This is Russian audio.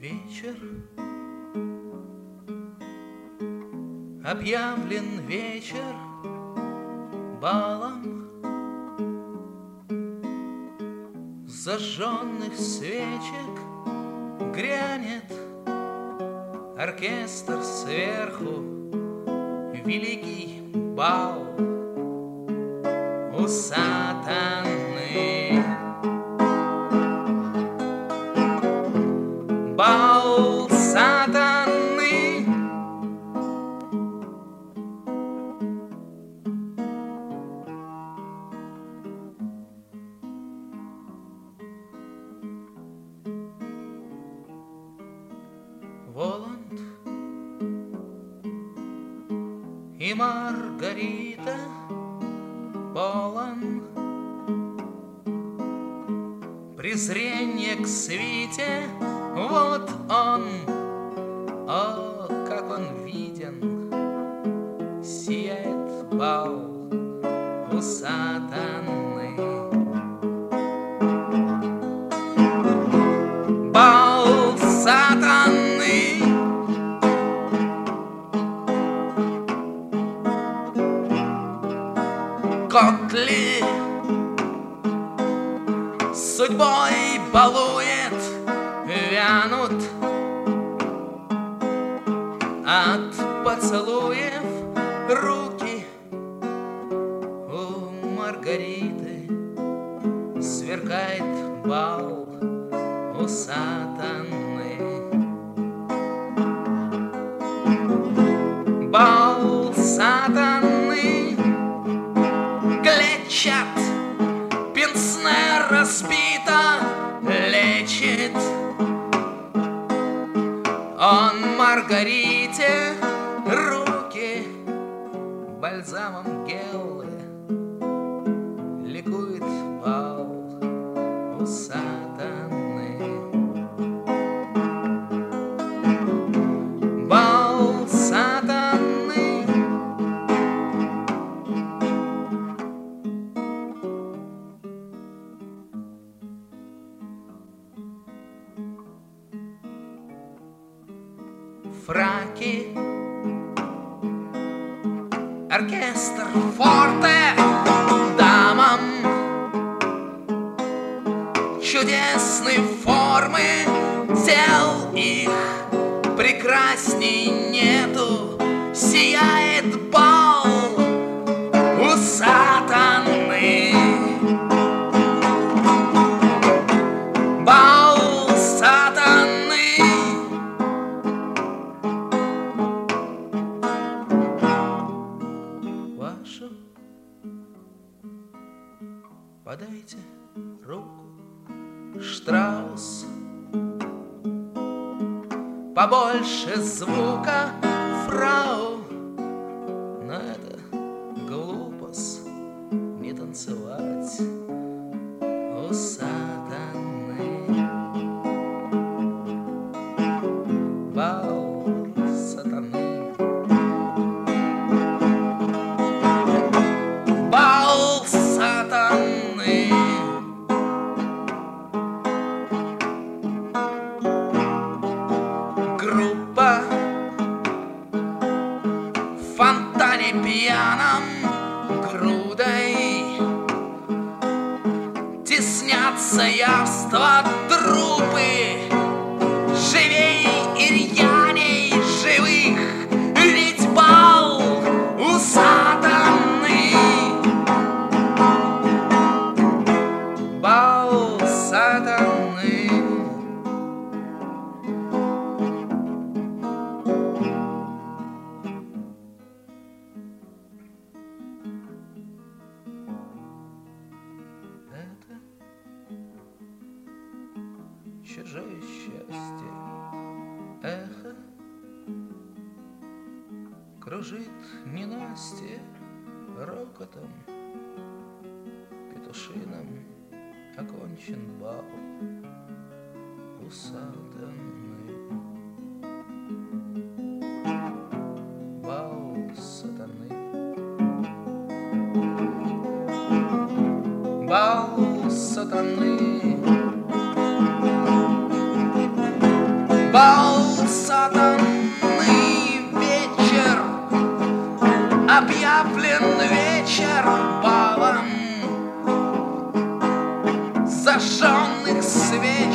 вечер, объявлен вечер балом зажженных свечек, грянет оркестр сверху, великий бал у сатаны. Бал сатаны. Воланд и Маргарита полон презрение к свите. Вот он, о, как он виден, сияет бал у сатаны. Бал сатаны. Котли судьбой балует, вянут от поцелуев руки у Маргариты. Сверкает бал у сатаны. Бал сатаны. Клетчат, пенсне разбито, лечит он Маргарите руки бальзамом геллы. Ликует бал у сатаны. Бал сатаны. Фраки, оркестр форте дамам чудесной формы, тел их прекрасней нету. Сияет бал у сатаны. Бал сатаны. Вашу подайте руку, Штраус. Побольше звука, фрау, но это глупость не танцевать у сатаны. Бал сатаны. Бал сатаны. Группа в фонтане пьяном грудой теснятся явства трупы. Живей и рьяней живых, ведь бал у сатаны. Бал сатаны. Это чужое счастье. Эхо кружит ненастье рокотом петушиным. Окончен бал у сатаны. Бал сатаны. Бал сатаны. Бал сатанный вечер, объявлен вечер балом зажженных свеч